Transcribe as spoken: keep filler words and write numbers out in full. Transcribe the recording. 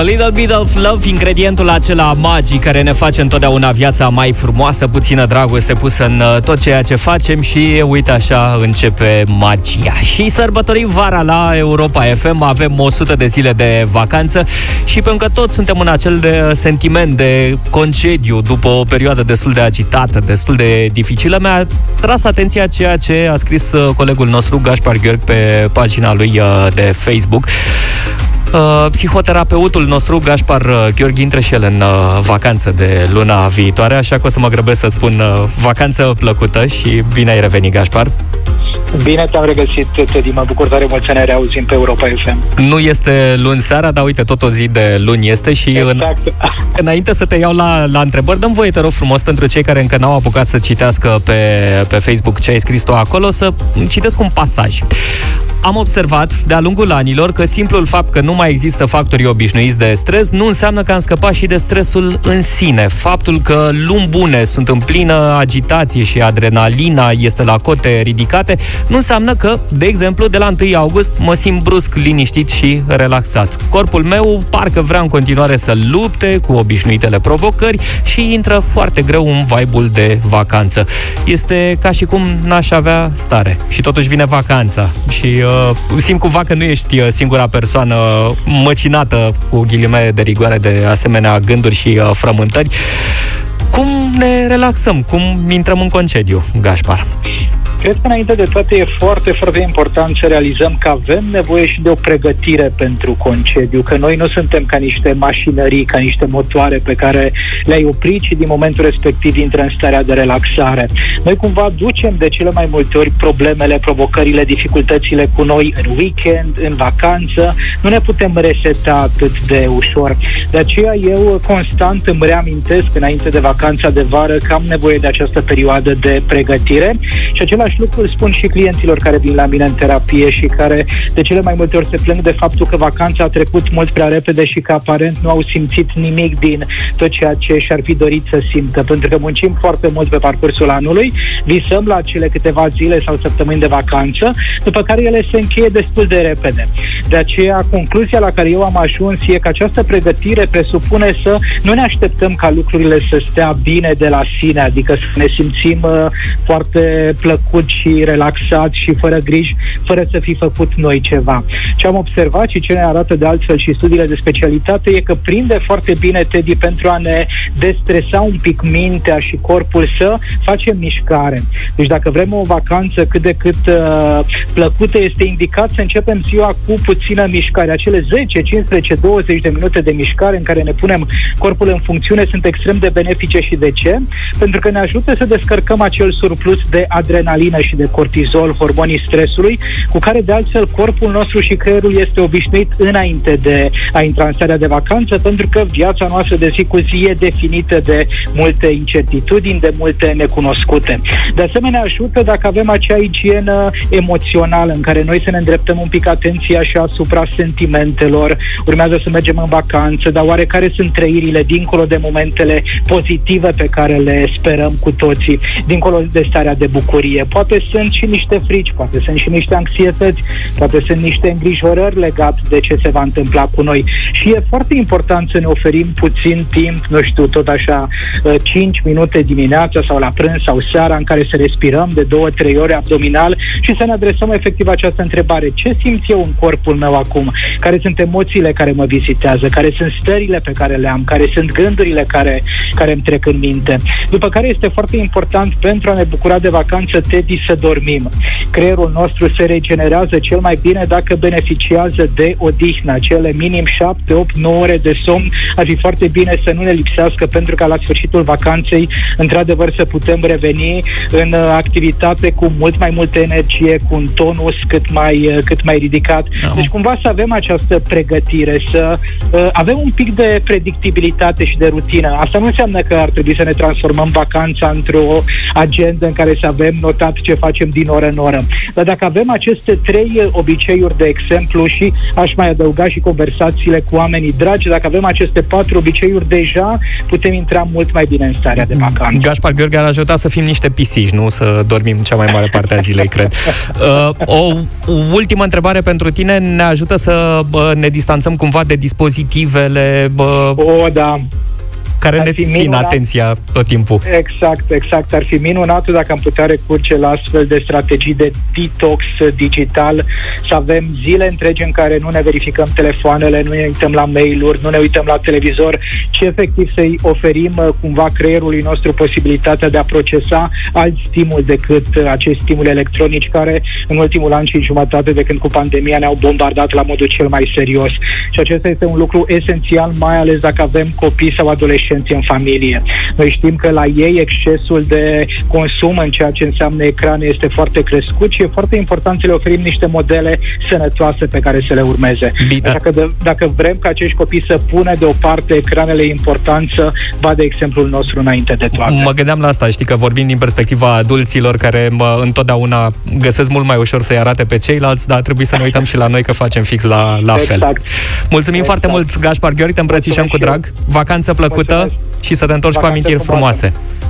A little bit of love, ingredientul acela magic care ne face întotdeauna viața mai frumoasă, puțină dragoste pusă în tot ceea ce facem și uite așa începe magia. Și sărbătorim vara la Europa F M, avem o sută de zile de vacanță și pentru că toți suntem în acel de sentiment de concediu după o perioadă destul de agitată, destul de dificilă, mi-a tras atenția ceea ce a scris colegul nostru Gaspar Gheorghe pe pagina lui de Facebook. Uh, psihoterapeutul nostru, Gaspar Gheorghe, intră și el în uh, vacanță de luna viitoare, așa că o să mă grăbesc să-ți spun uh, vacanță plăcută și bine ai revenit, Gaspar. Bine te-am regăsit, Teddy, mă bucur tare mult să ne reauzim pe Europa F M. Nu este luni seara, dar uite, tot o zi de luni este și exact. în, înainte să te iau la, la întrebări, dăm voie, te rog frumos, pentru cei care încă n-au apucat să citească pe, pe Facebook ce ai scris tu acolo, să citesc un pasaj. Am observat de-a lungul anilor că simplul fapt că nu mai există factorii obișnuiți de stres nu înseamnă că am scăpat și de stresul în sine. Faptul că luni bune sunt în plină agitație și adrenalina este la cote ridicate nu înseamnă că, de exemplu, de la întâi august mă simt brusc liniștit și relaxat. Corpul meu parcă vrea în continuare să lupte cu obișnuitele provocări și intră foarte greu în vibe-ul de vacanță. Este ca și cum n-aș avea stare și totuși vine vacanța și uh, simt cumva că nu ești singura persoană măcinată cu ghilimele de rigoare de asemenea gânduri și uh, frământări. Cum ne relaxăm? Cum intrăm în concediu, Gaspar? Cred că înainte de toate e foarte, foarte important să realizăm că avem nevoie și de o pregătire pentru concediu, că noi nu suntem ca niște mașinării, ca niște motoare pe care le-ai oprit și din momentul respectiv intră în starea de relaxare. Noi cumva ducem de cele mai multe ori problemele, provocările, dificultățile cu noi în weekend, în vacanță, nu ne putem reseta atât de ușor. De aceea eu constant îmi reamintesc înainte de vacanța de vară că am nevoie de această perioadă de pregătire și același lucru spun și clienților care vin la mine în terapie și care de cele mai multe ori se plâng de faptul că vacanța a trecut mult prea repede și că aparent nu au simțit nimic din tot ceea ce și-ar fi dorit să simtă, pentru că muncim foarte mult pe parcursul anului, visăm la cele câteva zile sau săptămâni de vacanță, după care ele se încheie destul de repede. De aceea, concluzia la care eu am ajuns e că această pregătire presupune să nu ne așteptăm ca lucrurile să stea bine de la sine, adică să ne simțim uh, foarte plăcut și relaxat și fără griji, fără să fi făcut noi ceva. Ce am observat și ce ne arată de altfel și studiile de specialitate e că prinde foarte bine, Teddy, pentru a ne destresa un pic mintea și corpul să facem mișcare. Deci dacă vrem o vacanță cât de cât uh, plăcută, este indicat să începem ziua cu puțină mișcare. Acele zece, cincisprezece, douăzeci de minute de mișcare în care ne punem corpul în funcțiune sunt extrem de benefice. Și de ce? Pentru că ne ajută să descărcăm acel surplus de adrenalină și de cortizol, hormonii stresului, cu care de altfel corpul nostru și creierul este obișnuit înainte de a intra în starea de vacanță, pentru că viața noastră de zi cu zi e definită de multe incertitudini, de multe necunoscute. De asemenea, ajută dacă avem acea igienă emoțională în care noi să ne îndreptăm un pic atenția și asupra sentimentelor. Urmează să mergem în vacanță, dar oare care sunt trăirile dincolo de momentele pozitive pe care le sperăm cu toții, dincolo de starea de bucurie? Poate sunt și niște frici, poate sunt și niște anxietăți, poate sunt niște îngrijorări legate de ce se va întâmpla cu noi. Și e foarte important să ne oferim puțin timp, nu știu, tot așa, cinci minute dimineața sau la prânz sau seara în care să respirăm de două trei ore abdominal și să ne adresăm efectiv această întrebare. Ce simt eu în corpul meu acum? Care sunt emoțiile care mă vizitează? Care sunt stările pe care le am? Care sunt gândurile care, care îmi trec în minte? După care este foarte important pentru a ne bucura de vacanță, Teddy, să dormim. Creierul nostru se regenerează cel mai bine dacă beneficiază de odihnă. Cele minim șapte, opt, nouă ore de somn ar fi foarte bine să nu ne lipsească, pentru că la sfârșitul vacanței, într-adevăr, să putem reveni în activitate cu mult mai multă energie, cu un tonus cât mai, cât mai ridicat. Deci cumva să avem această pregătire, să uh, avem un pic de predictibilitate și de rutină. Asta nu înseamnă că ar trebui să ne transformăm vacanța într-o agendă în care să avem notat ce facem din oră în oră. Dar dacă avem aceste trei obiceiuri, de exemplu, și aș mai adăuga și conversațiile cu oamenii dragi, dacă avem aceste patru obiceiuri, deja putem intra mult mai bine în starea de vacanță. Gaspar Gheorghe ar ajuta să fim niște pisici, nu să dormim cea mai mare parte a zilei, cred. Uh, o ultimă întrebare pentru tine. ne ajută să bă, ne distanțăm cumva de dispozitivele bă, O, da. care ar ne țin minunat. atenția tot timpul. Exact, exact. Ar fi minunat dacă am putea recurge la astfel de strategii de detox digital, să avem zile întregi în care nu ne verificăm telefoanele, nu ne uităm la mail-uri, nu ne uităm la televizor, ci efectiv să-i oferim cumva creierului nostru posibilitatea de a procesa alți stimuli decât acești stimuli electronici care în ultimul an și jumătate de când cu pandemia ne-au bombardat la modul cel mai serios. Și acesta este un lucru esențial, mai ales dacă avem copii sau adolescenți în familie. Noi știm că la ei excesul de consum în ceea ce înseamnă ecrane este foarte crescut și e foarte important să le oferim niște modele sănătoase pe care să le urmeze. Bine. Așa că de, dacă vrem ca acești copii să pună deoparte ecranele importanță, va de exemplul nostru înainte de toate. Mă gândeam la asta, știi că vorbim din perspectiva adulților care mă, întotdeauna găsesc mult mai ușor să-i arate pe ceilalți, dar trebuie să ne uităm și la noi că facem fix la, la exact. fel. Mulțumim exact. foarte mult, Gaspar Gheori, te îmbrățișăm cu drag. Vacanță plăcută. Mulțumesc. Și să te întorci Vacanță cu amintiri frumoase. frumoase.